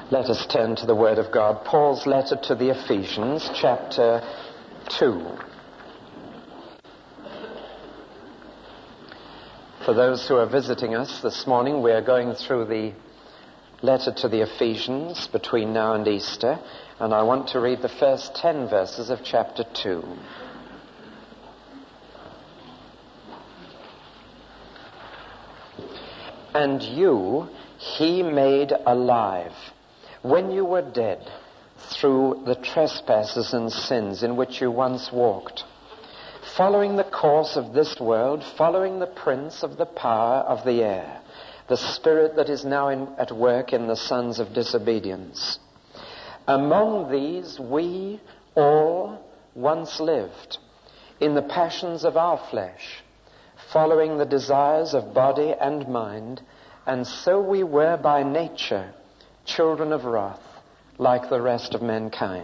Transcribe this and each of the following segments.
Let us turn to the Word of God. Paul's letter to the Ephesians, chapter 2. For those who are visiting us this morning, we are going through the letter to the Ephesians between now and Easter, and I want to read the first 10 verses of chapter 2. And you he made alive, when you were dead through the trespasses and sins in which you once walked, following the course of this world, following the prince of the power of the air, the spirit that is now at work in the sons of disobedience. Among these we all once lived in the passions of our flesh, following the desires of body and mind, and so we were by nature children of wrath, like the rest of mankind.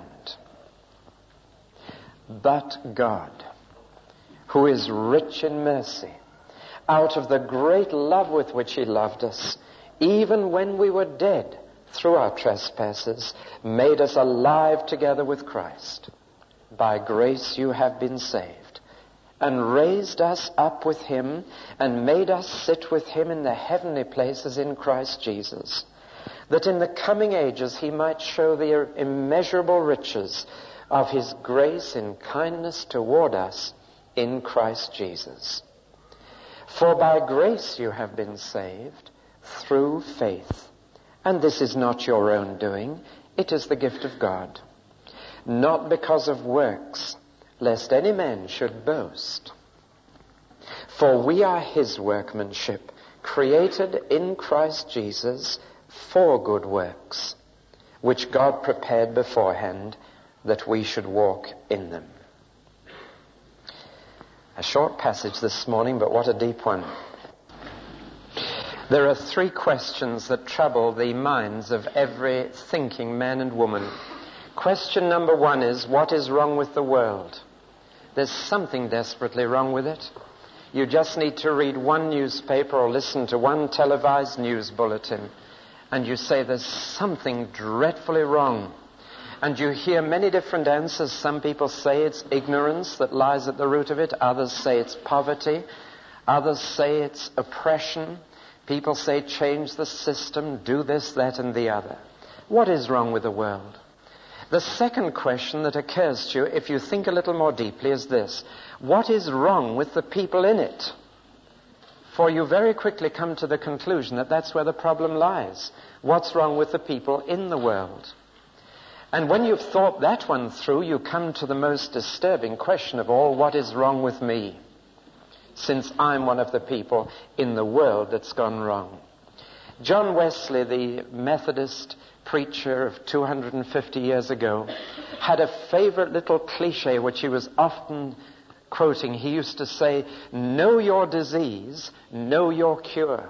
But God, who is rich in mercy, out of the great love with which he loved us, even when we were dead through our trespasses, made us alive together with Christ. By grace you have been saved, and raised us up with him, and made us sit with him in the heavenly places in Christ Jesus, that in the coming ages he might show the immeasurable riches of his grace in kindness toward us in Christ Jesus. For by grace you have been saved through faith, and this is not your own doing, it is the gift of God, not because of works, lest any man should boast. For we are his workmanship, created in Christ Jesus for good works, which God prepared beforehand that we should walk in them. A short passage this morning, but what a deep one. There are 3 questions that trouble the minds of every thinking man and woman. Question number 1 is, what is wrong with the world? There's something desperately wrong with it. You just need to read one newspaper or listen to one televised news bulletin, and you say there's something dreadfully wrong. And you hear many different answers. Some people say it's ignorance that lies at the root of it. Others say it's poverty. Others say it's oppression. People say change the system, do this, that, and the other. What is wrong with the world? The second question that occurs to you, if you think a little more deeply, is this: what is wrong with the people in it? For you very quickly come to the conclusion that that's where the problem lies. What's wrong with the people in the world? And when you've thought that one through, you come to the most disturbing question of all: what is wrong with me, since I'm one of the people in the world that's gone wrong? John Wesley, the Methodist preacher of 250 years ago, had a favorite little cliche which he was often quoting. He used to say, know your disease, know your cure.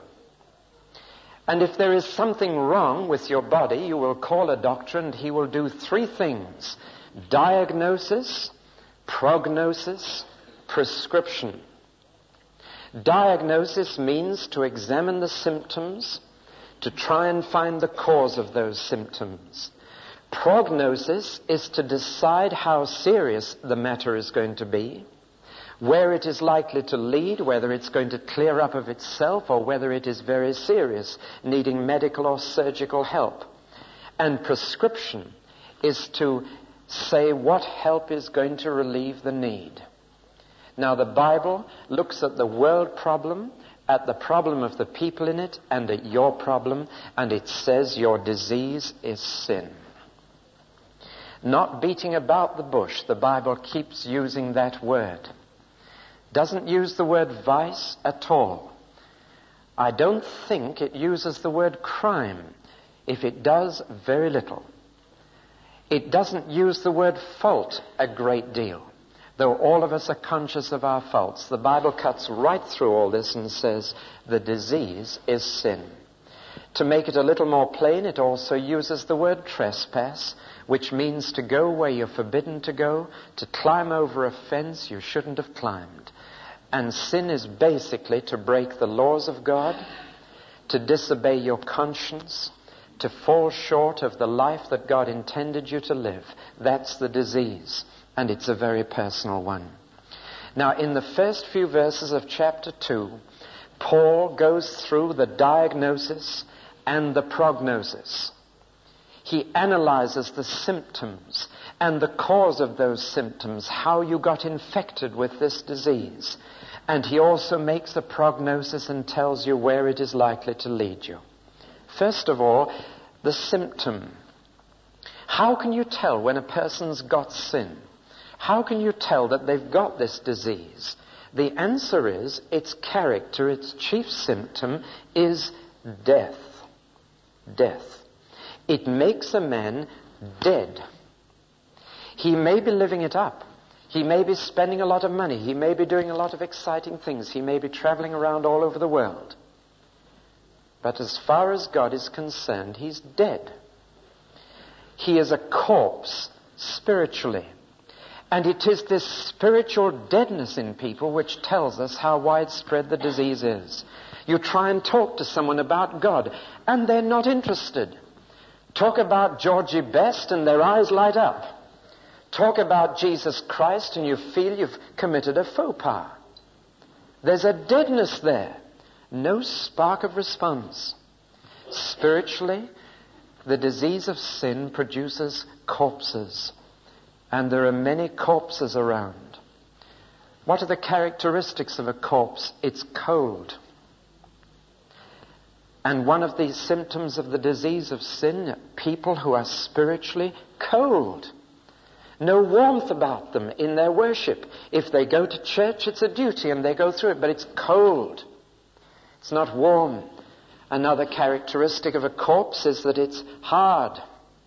And if there is something wrong with your body, you will call a doctor and he will do 3 things: diagnosis, prognosis, prescription. Diagnosis means to examine the symptoms, to try and find the cause of those symptoms. Prognosis is to decide how serious the matter is going to be, where it is likely to lead, whether it's going to clear up of itself or whether it is very serious, needing medical or surgical help. And prescription is to say what help is going to relieve the need. Now, the Bible looks at the world problem, at the problem of the people in it, and at your problem, and it says your disease is sin. Not beating about the bush, the Bible keeps using that word. Doesn't use the word vice at all. I don't think it uses the word crime. If it does, very little. It doesn't use the word fault a great deal, though all of us are conscious of our faults. The Bible cuts right through all this and says the disease is sin. To make it a little more plain, it also uses the word trespass, which means to go where you're forbidden to go, to climb over a fence you shouldn't have climbed. And sin is basically to break the laws of God, to disobey your conscience, to fall short of the life that God intended you to live. That's the disease, and it's a very personal one. Now, in the first few verses of chapter 2, Paul goes through the diagnosis and the prognosis. He analyzes the symptoms and the cause of those symptoms, how you got infected with this disease. And he also makes a prognosis and tells you where it is likely to lead you. First of all, the symptom. How can you tell when a person's got sin? How can you tell that they've got this disease? The answer is, its character, its chief symptom is death. Death. It makes a man dead. He may be living it up. He may be spending a lot of money. He may be doing a lot of exciting things. He may be traveling around all over the world. But as far as God is concerned, he's dead. He is a corpse spiritually. And it is this spiritual deadness in people which tells us how widespread the disease is. You try and talk to someone about God, and they're not interested. Talk about Georgie Best, and their eyes light up. Talk about Jesus Christ, and you feel you've committed a faux pas. There's a deadness there. No spark of response. Spiritually, the disease of sin produces corpses. And there are many corpses around. What are the characteristics of a corpse? It's cold. And one of the symptoms of the disease of sin, people who are spiritually cold. No warmth about them in their worship. If they go to church, it's a duty and they go through it, but it's cold. It's not warm. Another characteristic of a corpse is that it's hard.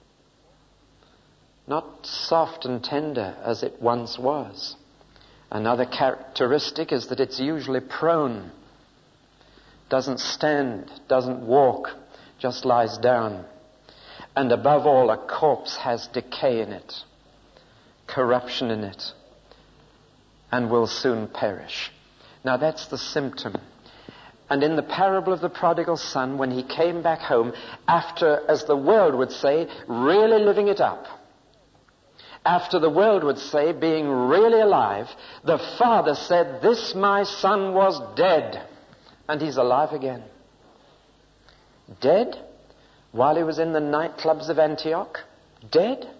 Not soft and tender as it once was. Another characteristic is that it's usually prone. Doesn't stand, doesn't walk, just lies down. And above all, a corpse has decay in it, corruption in it, and will soon perish. Now that's the symptom. And in the parable of the prodigal son, when he came back home, after, as the world would say, really living it up, after the world would say, being really alive, the father said, "This my son was dead, and he's alive again." Dead? While he was in the nightclubs of Antioch? Dead?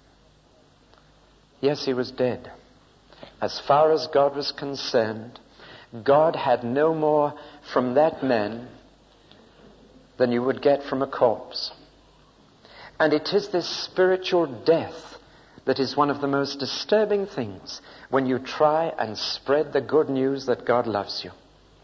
Yes, he was dead. As far as God was concerned, God had no more from that man than you would get from a corpse. And it is this spiritual death that is one of the most disturbing things when you try and spread the good news that God loves you.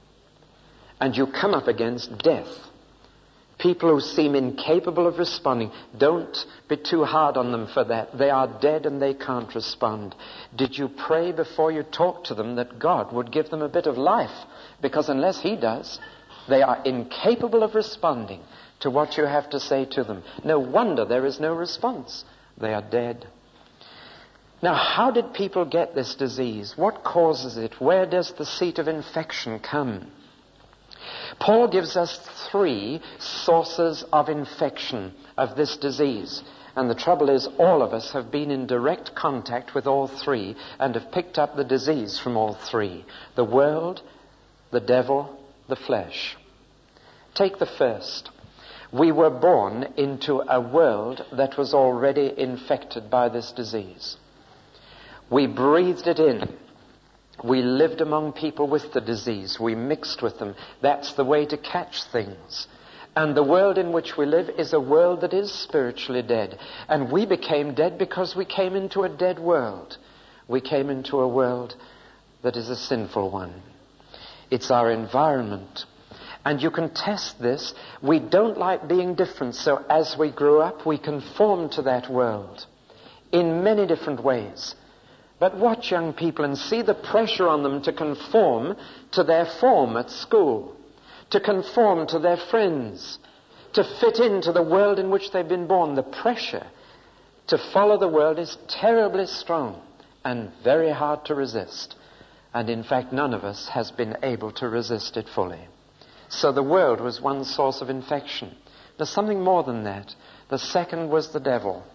And you come up against death. People who seem incapable of responding, don't be too hard on them for that. They are dead and they can't respond. Did you pray before you talk to them that God would give them a bit of life? Because unless he does, they are incapable of responding to what you have to say to them. No wonder there is no response. They are dead. Now, how did people get this disease? What causes it? Where does the seat of infection come? Paul gives us 3 sources of infection of this disease. And the trouble is, all of us have been in direct contact with all 3 and have picked up the disease from all 3. The world, the devil, the flesh. Take the first. We were born into a world that was already infected by this disease. We breathed it in. We lived among people with the disease. We mixed with them. That's the way to catch things. And the world in which we live is a world that is spiritually dead. And we became dead because we came into a dead world. We came into a world that is a sinful one. It's our environment. And you can test this. We don't like being different, so as we grew up, we conformed to that world in many different ways. But watch young people and see the pressure on them to conform to their form at school, to conform to their friends, to fit into the world in which they've been born. The pressure to follow the world is terribly strong and very hard to resist. And in fact, none of us has been able to resist it fully. So the world was one source of infection. There's something more than that. The second was the devil.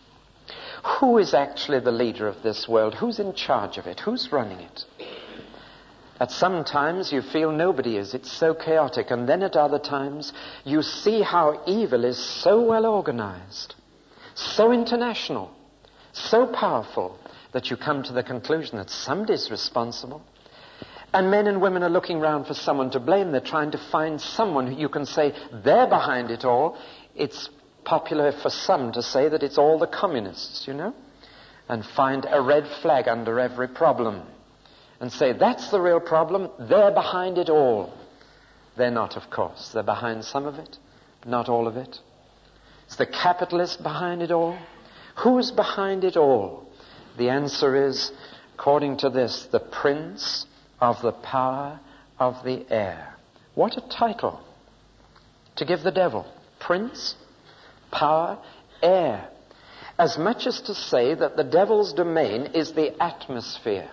Who is actually the leader of this world? Who's in charge of it? Who's running it? At some times you feel nobody is. It's so chaotic. And then at other times you see how evil is so well organized, so international, so powerful, that you come to the conclusion that somebody's responsible. And men and women are looking around for someone to blame. They're trying to find someone who you can say they're behind it all. It's popular for some to say that it's all the communists, and find a red flag under every problem and say that's the real problem. They're behind it all. They're not, of course. They're behind some of it, not all of it. Is the capitalist behind it all? Who's behind it all? The answer is, according to this, the prince of the power of the air. What a title to give the devil. Prince, power, air. As much as to say that the devil's domain is the atmosphere.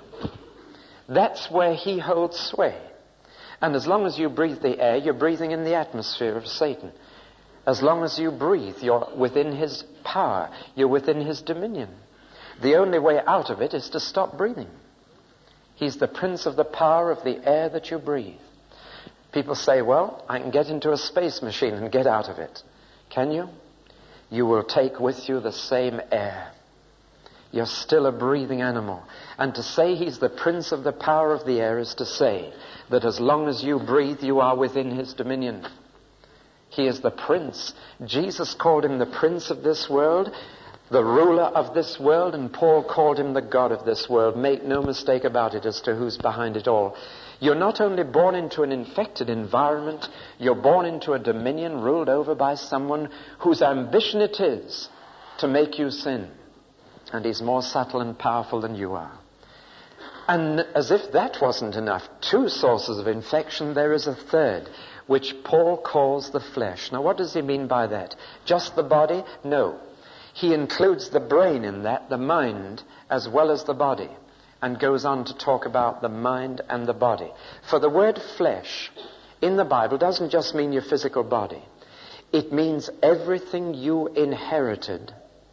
That's where he holds sway. And as long as you breathe the air, you're breathing in the atmosphere of Satan. As long as you breathe, you're within his power. You're within his dominion. The only way out of it is to stop breathing. He's the prince of the power of the air that you breathe. People say, well, I can get into a space machine and get out of it. Can you? You will take with you the same air. You're still a breathing animal. And to say he's the prince of the power of the air is to say that as long as you breathe, you are within his dominion. He is the prince. Jesus called him the prince of this world, the ruler of this world, and Paul called him the God of this world. Make no mistake about it as to who's behind it all. You're not only born into an infected environment, you're born into a dominion ruled over by someone whose ambition it is to make you sin. And he's more subtle and powerful than you are. And as if that wasn't enough, two sources of infection, there is a third, which Paul calls the flesh. Now, what does he mean by that? Just the body? No. He includes the brain in that, the mind, as well as the body, and goes on to talk about the mind and the body. For the word flesh in the Bible doesn't just mean your physical body. It means everything you inherited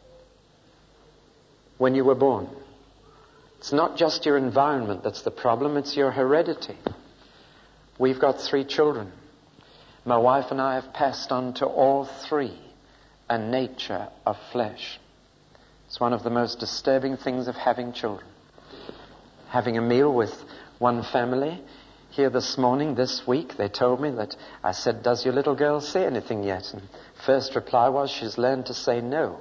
when you were born. It's not just your environment that's the problem, it's your heredity. We've got 3 children. My wife and I have passed on to all 3 a nature of flesh. It's one of the most disturbing things of having children. Having a meal with one family here this morning, this week, they told me that I said, does your little girl say anything yet? And first reply was, she's learned to say no.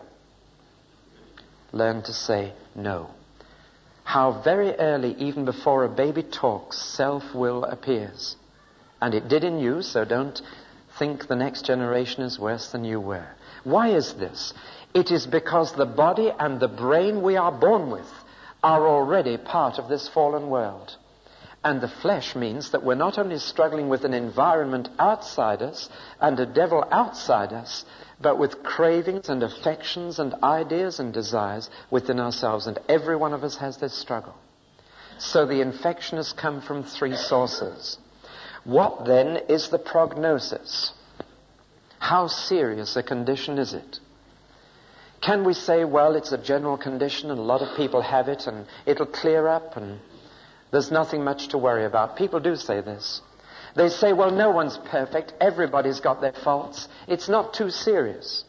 Learn to say no. How very early, even before a baby talks, self-will appears. And it did in you, so don't think the next generation is worse than you were. Why is this? It is because the body and the brain we are born with are already part of this fallen world. And the flesh means that we're not only struggling with an environment outside us and a devil outside us, but with cravings and affections and ideas and desires within ourselves. And every one of us has this struggle. So the infection has come from 3 sources. What then is the prognosis? How serious a condition is it? Can we say, well, it's a general condition and a lot of people have it and it'll clear up and there's nothing much to worry about? People do say this. They say, well, no one's perfect. Everybody's got their faults. It's not too serious.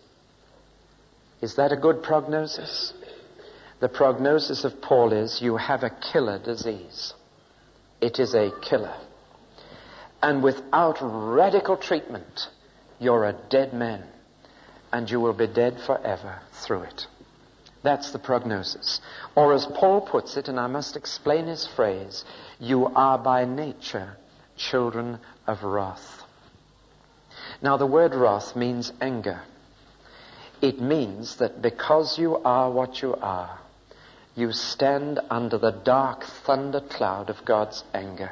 Is that a good prognosis? The prognosis of Paul is you have a killer disease. It is a killer. And without radical treatment, you're a dead man. And you will be dead forever through it. That's the prognosis. Or as Paul puts it, and I must explain his phrase, you are by nature children of wrath. Now the word wrath means anger. It means that because you are what you are, you stand under the dark thunder cloud of God's anger.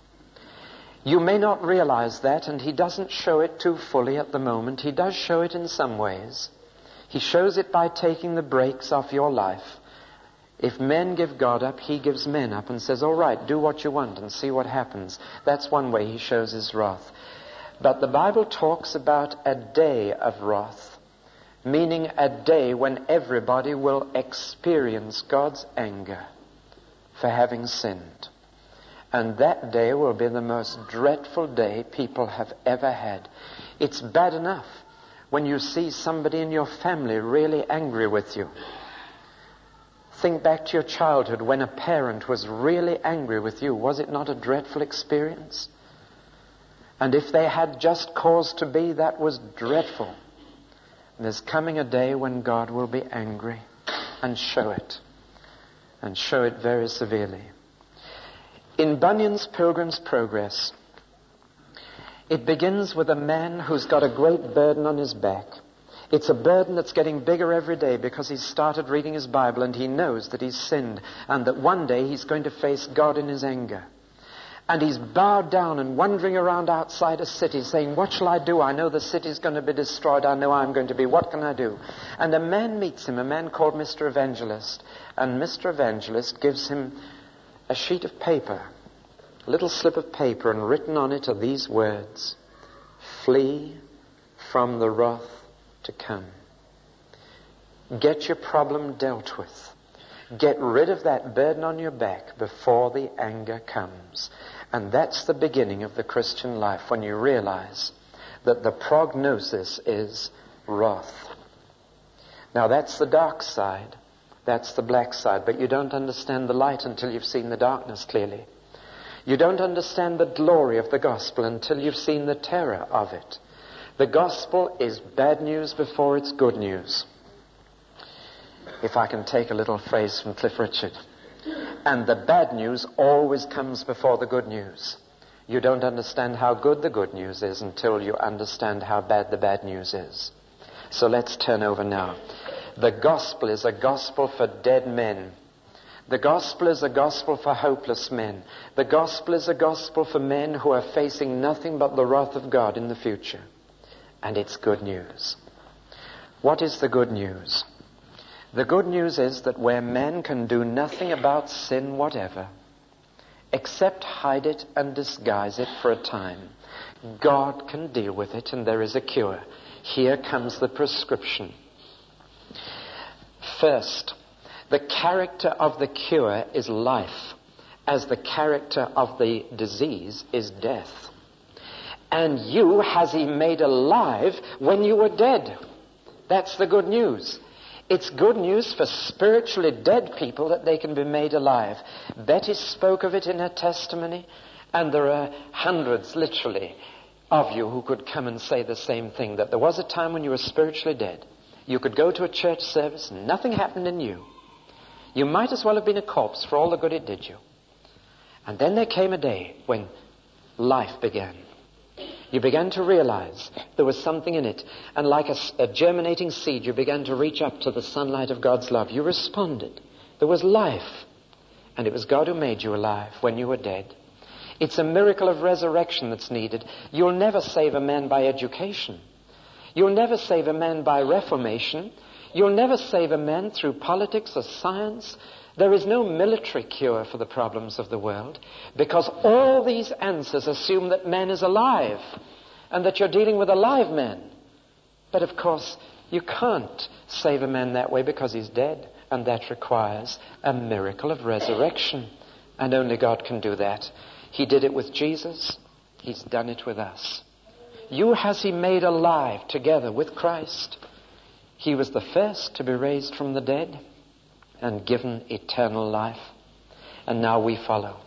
You may not realize that, and he doesn't show it too fully at the moment. He does show it in some ways. He shows it by taking the brakes off your life. If men give God up, he gives men up and says, all right, do what you want and see what happens. That's one way he shows his wrath. But the Bible talks about a day of wrath, meaning a day when everybody will experience God's anger for having sinned. And that day will be the most dreadful day people have ever had. It's bad enough when you see somebody in your family really angry with you. Think back to your childhood when a parent was really angry with you. Was it not a dreadful experience? And if they had just cause to be, that was dreadful. And there's coming a day when God will be angry and show it very severely. In Bunyan's Pilgrim's Progress, it begins with a man who's got a great burden on his back. It's a burden that's getting bigger every day because he's started reading his Bible and he knows that he's sinned and that one day he's going to face God in his anger. And he's bowed down and wandering around outside a city saying, what shall I do? I know the city's going to be destroyed. I know I'm going to be. What can I do? And a man meets him, a man called Mr. Evangelist. And Mr. Evangelist gives him a sheet of paper, a little slip of paper, and written on it are these words: flee from the wrath to come. Get your problem dealt with. Get rid of that burden on your back before the anger comes. And that's the beginning of the Christian life, when you realize that the prognosis is wrath. Now that's the dark side. That's the black side. But you don't understand the light until you've seen the darkness clearly. You don't understand the glory of the gospel until you've seen the terror of it. The gospel is bad news before it's good news. If I can take a little phrase from Cliff Richard. And the bad news always comes before the good news. You don't understand how good the good news is until you understand how bad the bad news is. So let's turn over now. The gospel is a gospel for dead men. The gospel is a gospel for hopeless men. The gospel is a gospel for men who are facing nothing but the wrath of God in the future. And it's good news. What is the good news? The good news is that where man can do nothing about sin whatever, except hide it and disguise it for a time, God can deal with it, and there is a cure. Here comes the prescription. First, the character of the cure is life, as the character of the disease is death. And you has he made alive when you were dead. That's the good news. It's good news for spiritually dead people that they can be made alive. Betty spoke of it in her testimony, and there are hundreds, literally, of you who could come and say the same thing, that there was a time when you were spiritually dead. You could go to a church service, and nothing happened in you. You might as well have been a corpse for all the good it did you. And then there came a day when life began. You began to realize there was something in it. And like a germinating seed, you began to reach up to the sunlight of God's love. You responded. There was life. And it was God who made you alive when you were dead. It's a miracle of resurrection that's needed. You'll never save a man by education. You'll never save a man by reformation. You'll never save a man through politics or science. There is no military cure for the problems of the world, because all these answers assume that man is alive and that you're dealing with a live man. But of course, you can't save a man that way because he's dead, and that requires a miracle of resurrection. And only God can do that. He did it with Jesus. He's done it with us. You has he made alive together with Christ. He was the first to be raised from the dead and given eternal life. And now we follow.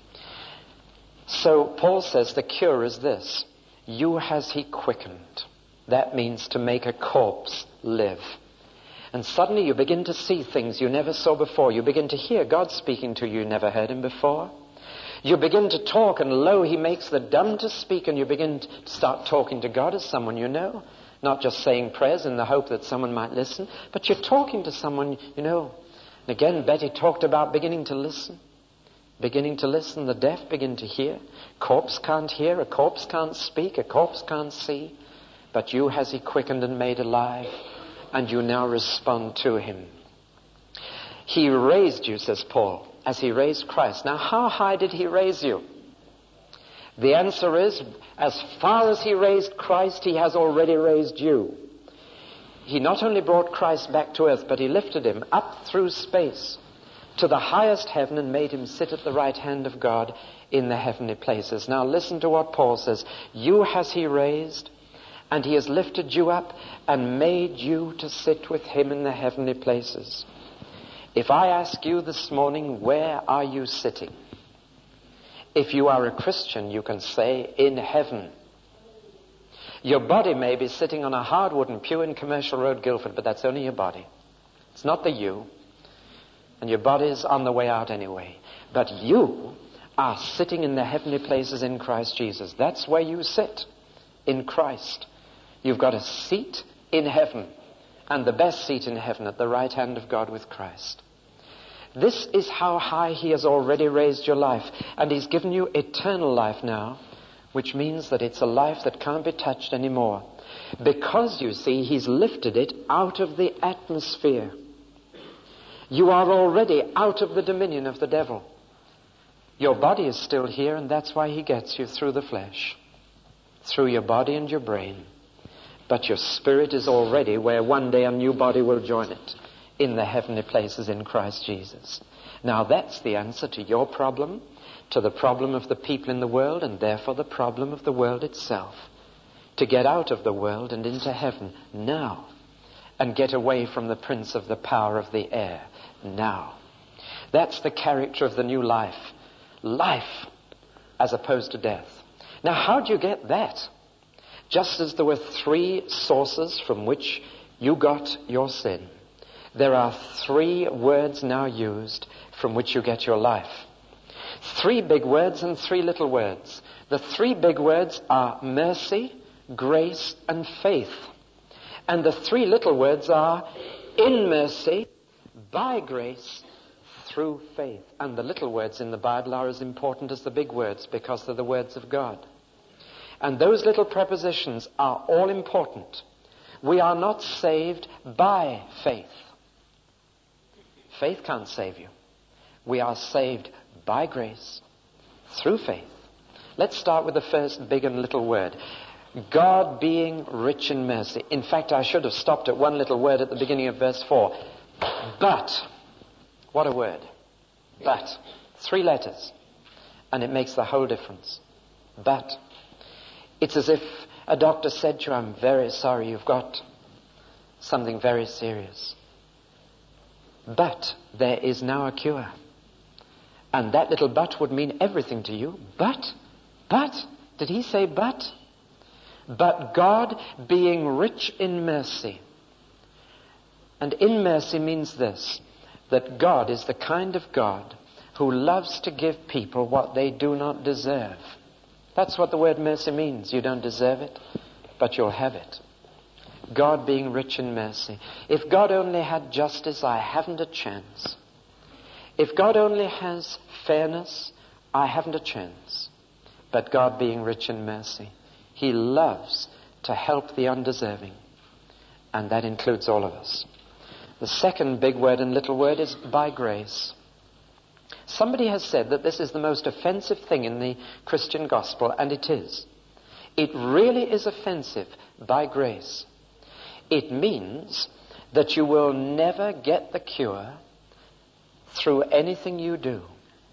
So Paul says the cure is this: you has he quickened. That means to make a corpse live. And suddenly you begin to see things you never saw before. You begin to hear God speaking to you. You never heard him before. You begin to talk, and lo, he makes the dumb to speak, and you begin to start talking to God as someone you know. Not just saying prayers in the hope that someone might listen, but you're talking to someone you know. And again, Betty talked about beginning to listen. Beginning to listen, the deaf begin to hear. Corpse can't hear, a corpse can't speak, a corpse can't see. But you has he quickened and made alive, and you now respond to him. He raised you, says Paul, as he raised Christ. Now, how high did he raise you? The answer is, as far as he raised Christ, he has already raised you. He not only brought Christ back to earth, but he lifted him up through space to the highest heaven and made him sit at the right hand of God in the heavenly places. Now listen to what Paul says. You has he raised, and he has lifted you up and made you to sit with him in the heavenly places. If I ask you this morning, where are you sitting? If you are a Christian, you can say, in heaven. Your body may be sitting on a hard wooden pew in Commercial Road, Guildford, but that's only your body. It's not the you. And your body is on the way out anyway. But you are sitting in the heavenly places in Christ Jesus. That's where you sit, in Christ. You've got a seat in heaven, and the best seat in heaven at the right hand of God with Christ. This is how high he has already raised your life. And he's given you eternal life now, which means that it's a life that can't be touched anymore. Because, you see, he's lifted it out of the atmosphere. You are already out of the dominion of the devil. Your body is still here, and that's why he gets you through the flesh, through your body and your brain. But your spirit is already where one day a new body will join it, in the heavenly places in Christ Jesus. Now that's the answer to your problem, to the problem of the people in the world, and therefore the problem of the world itself. To get out of the world and into heaven now, and get away from the prince of the power of the air now. That's the character of the new life. Life as opposed to death. Now how do you get that? Just as there were three sources from which you got your sin, there are three words now used from which you get your life. Three big words and three little words. The three big words are mercy, grace, and faith. And the three little words are in mercy, by grace, through faith. And the little words in the Bible are as important as the big words because they're the words of God. And those little prepositions are all important. We are not saved by faith. Faith can't save you. We are saved by grace, through faith. Let's start with the first big and little word. God being rich in mercy. In fact, I should have stopped at one little word at the beginning of verse 4. But. What a word. But. 3 letters. And it makes the whole difference. But. It's as if a doctor said to you, I'm very sorry, you've got something very serious. But there is now a cure. And that little but would mean everything to you. But, did he say but? But God being rich in mercy. And in mercy means this, that God is the kind of God who loves to give people what they do not deserve. That's what the word mercy means. You don't deserve it, but you'll have it. God being rich in mercy. If God only had justice, I haven't a chance. If God only has fairness, I haven't a chance. But God being rich in mercy, he loves to help the undeserving. And that includes all of us. The second big word and little word is by grace. Somebody has said that this is the most offensive thing in the Christian gospel, and it is. It really is offensive, by grace. It means that you will never get the cure through anything you do,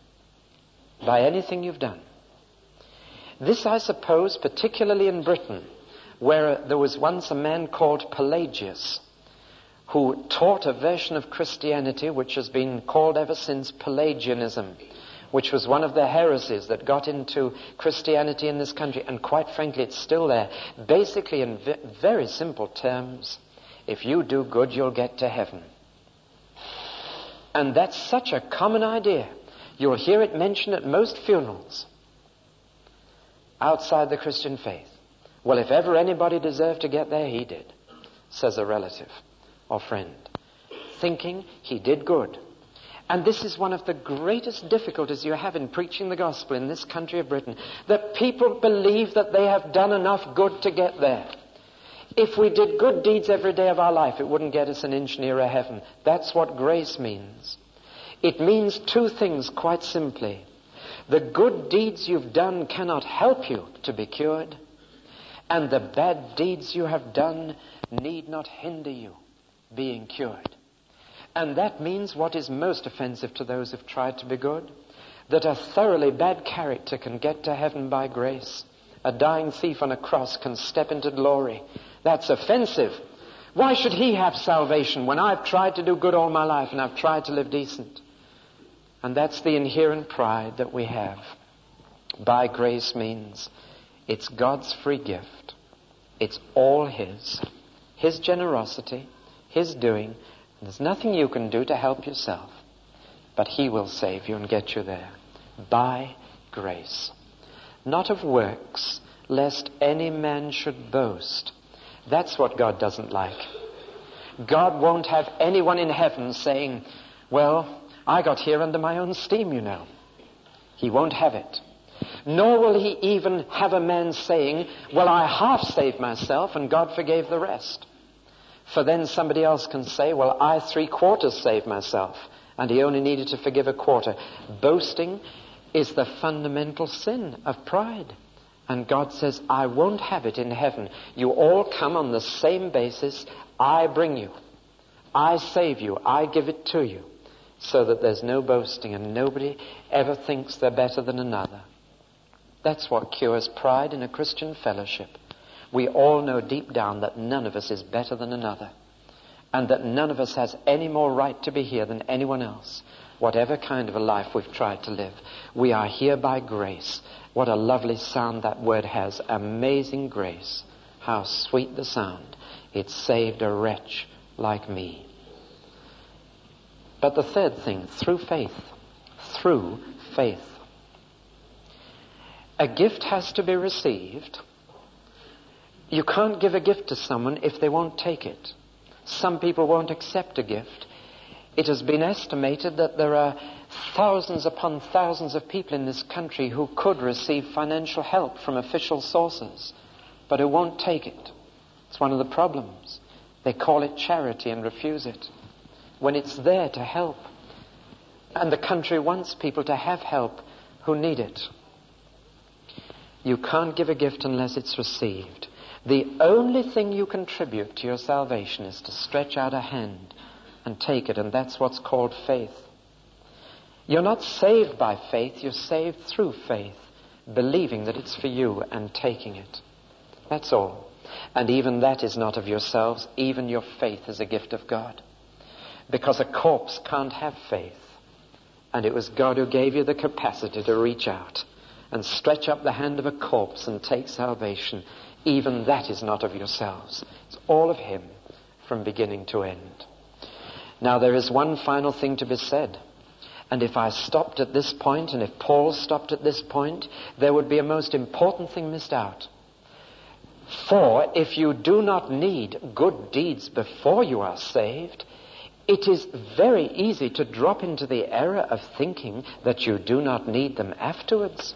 by anything you've done. This, I suppose, particularly in Britain, where there was once a man called Pelagius, who taught a version of Christianity which has been called ever since Pelagianism, which was one of the heresies that got into Christianity in this country, and quite frankly it's still there. Basically, in very simple terms, if you do good, you'll get to heaven. And that's such a common idea. You'll hear it mentioned at most funerals outside the Christian faith. Well, if ever anybody deserved to get there, he did, says a relative or friend, thinking he did good. And this is one of the greatest difficulties you have in preaching the gospel in this country of Britain, that people believe that they have done enough good to get there. If we did good deeds every day of our life, it wouldn't get us an inch nearer heaven. That's what grace means. It means two things quite simply. The good deeds you've done cannot help you to be cured, and the bad deeds you have done need not hinder you being cured. And that means what is most offensive to those who've tried to be good, that a thoroughly bad character can get to heaven by grace. A dying thief on a cross can step into glory. That's offensive. Why should he have salvation when I've tried to do good all my life and I've tried to live decent? And that's the inherent pride that we have. By grace means it's God's free gift. It's all His generosity, His doing. There's nothing you can do to help yourself, but He will save you and get you there. By grace. Not of works, lest any man should boast. That's what God doesn't like. God won't have anyone in heaven saying, well, I got here under my own steam, you know. He won't have it. Nor will He even have a man saying, well, I half saved myself and God forgave the rest. For then somebody else can say, well, I 3/4 saved myself and He only needed to forgive 1/4. Boasting is the fundamental sin of pride. And God says, I won't have it in heaven. You all come on the same basis. I bring you. I save you. I give it to you. So that there's no boasting and nobody ever thinks they're better than another. That's what cures pride in a Christian fellowship. We all know deep down that none of us is better than another. And that none of us has any more right to be here than anyone else. Whatever kind of a life we've tried to live. We are here by grace. What a lovely sound that word has. Amazing grace. How sweet the sound. It saved a wretch like me. But the third thing, through faith. Through faith. A gift has to be received. You can't give a gift to someone if they won't take it. Some people won't accept a gift. It has been estimated that there are thousands upon thousands of people in this country who could receive financial help from official sources, but who won't take it. It's one of the problems. They call it charity and refuse it, when it's there to help. And the country wants people to have help who need it. You can't give a gift unless it's received. The only thing you contribute to your salvation is to stretch out a hand and take it, and that's what's called faith. You're not saved by faith, you're saved through faith, believing that it's for you and taking it. That's all. And even that is not of yourselves, even your faith is a gift of God. Because a corpse can't have faith. And it was God who gave you the capacity to reach out and stretch up the hand of a corpse and take salvation. Even that is not of yourselves. It's all of Him from beginning to end. Now there is one final thing to be said. And if I stopped at this point, and if Paul stopped at this point, there would be a most important thing missed out. For if you do not need good deeds before you are saved, it is very easy to drop into the error of thinking that you do not need them afterwards.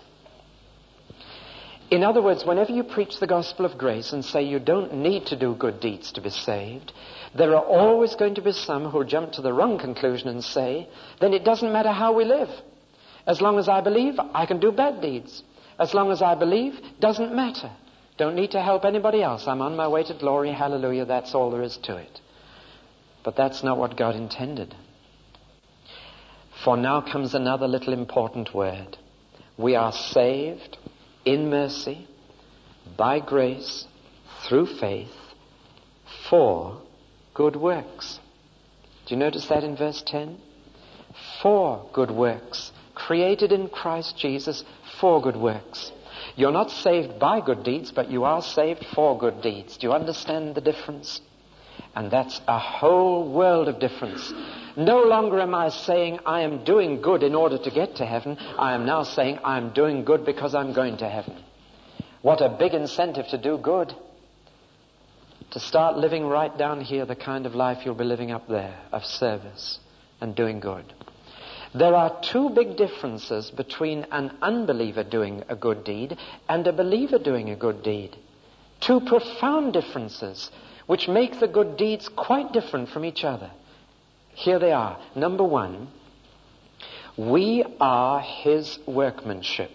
In other words, whenever you preach the gospel of grace and say you don't need to do good deeds to be saved, there are always going to be some who jump to the wrong conclusion and say, then it doesn't matter how we live. As long as I believe, I can do bad deeds. As long as I believe, doesn't matter. Don't need to help anybody else. I'm on my way to glory. Hallelujah. That's all there is to it. But that's not what God intended. For now comes another little important word. We are saved in mercy, by grace, through faith, for good works. Do you notice that in verse 10? For good works, created in Christ Jesus for good works. You're not saved by good deeds, but you are saved for good deeds. Do you understand the difference? And that's a whole world of difference. No longer am I saying I am doing good in order to get to heaven. I am now saying I am doing good because I'm going to heaven. What a big incentive to do good. To start living right down here the kind of life you'll be living up there, of service and doing good. There are two big differences between an unbeliever doing a good deed and a believer doing a good deed. Two profound differences which make the good deeds quite different from each other. Here they are. Number one, We are his workmanship.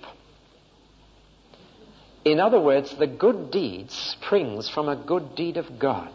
In other words, the good deed springs from a good deed of God.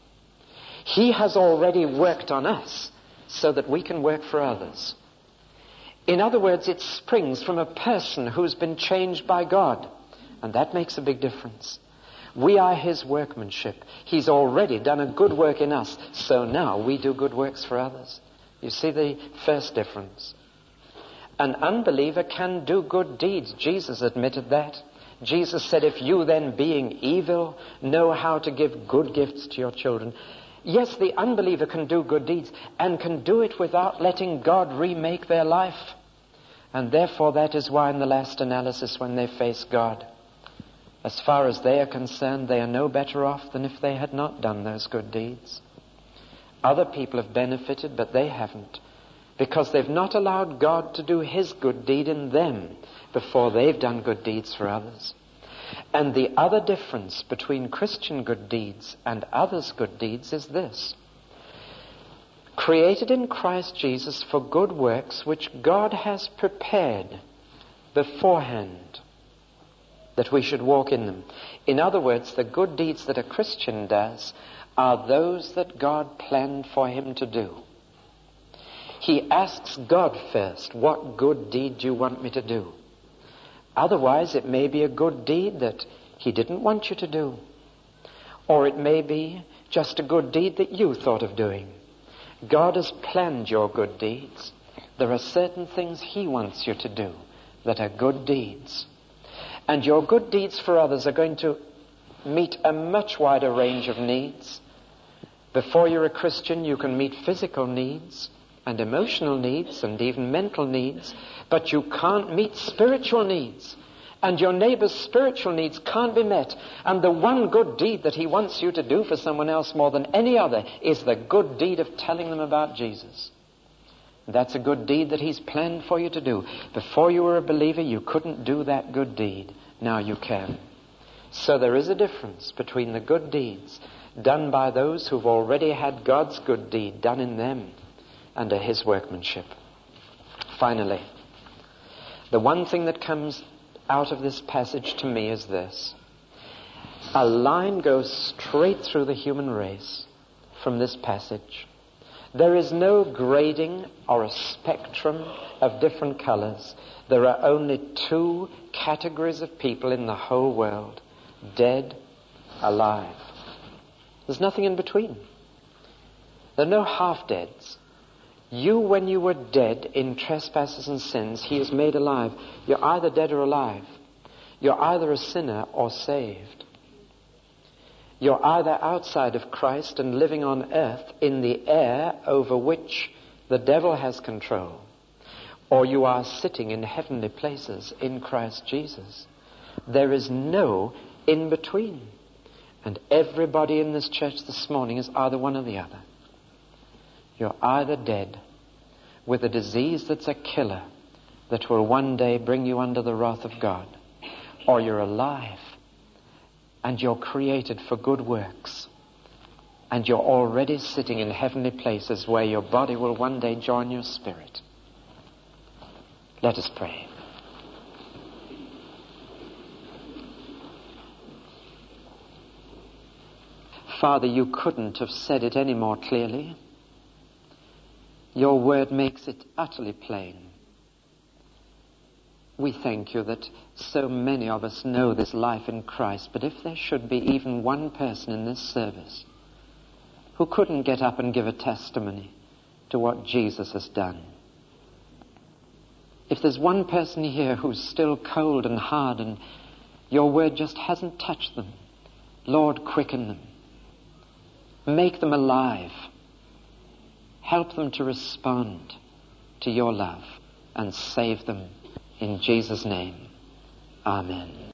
He has already worked on us so that we can work for others. In other words, it springs from a person who's been changed by God. And that makes a big difference. We are his workmanship. He's already done a good work in us. So now we do good works for others. You see the first difference. An unbeliever can do good deeds. Jesus admitted that. Jesus said, if you then, being evil, know how to give good gifts to your children. Yes, the unbeliever can do good deeds and can do it without letting God remake their life. And therefore that is why in the last analysis, when they face God, as far as they are concerned, they are no better off than if they had not done those good deeds. Other people have benefited, but they haven't, because they've not allowed God to do his good deed in them before they've done good deeds for others. And the other difference between Christian good deeds and others' good deeds is this. Created in Christ Jesus for good works which God has prepared beforehand that we should walk in them. In other words, the good deeds that a Christian does are those that God planned for him to do. He asks God first, what good deed do you want me to do? Otherwise, it may be a good deed that he didn't want you to do. Or it may be just a good deed that you thought of doing. God has planned your good deeds. There are certain things he wants you to do that are good deeds. And your good deeds for others are going to meet a much wider range of needs. Before you're a Christian, you can meet physical needs and emotional needs and even mental needs, but you can't meet spiritual needs. And your neighbor's spiritual needs can't be met. And the one good deed that he wants you to do for someone else more than any other is the good deed of telling them about Jesus. That's a good deed that he's planned for you to do. Before you were a believer, you couldn't do that good deed. Now you can. So there is a difference between the good deeds done by those who've already had God's good deed done in them under his workmanship. Finally, the one thing that comes out of this passage to me is this. A line goes straight through the human race from this passage. There is no grading or a spectrum of different colors. There are only two categories of people in the whole world: dead, alive. There's nothing in between. There are no half-deads. You, when you were dead in trespasses and sins, he is made alive. You're either dead or alive. You're either a sinner or saved. You're either outside of Christ and living on earth in the air over which the devil has control, or you are sitting in heavenly places in Christ Jesus. There is no in between. And everybody in this church this morning is either one or the other. You're either dead with a disease that's a killer that will one day bring you under the wrath of God, or you're alive and you're created for good works, and you're already sitting in heavenly places where your body will one day join your spirit. Let us pray. Father, you couldn't have said it any more clearly. Your word makes it utterly plain. We thank you that so many of us know this life in Christ, but if there should be even one person in this service who couldn't get up and give a testimony to what Jesus has done, if there's one person here who's still cold and hard and your word just hasn't touched them, Lord, quicken them. Make them alive. Help them to respond to your love and save them in Jesus' name. Amen.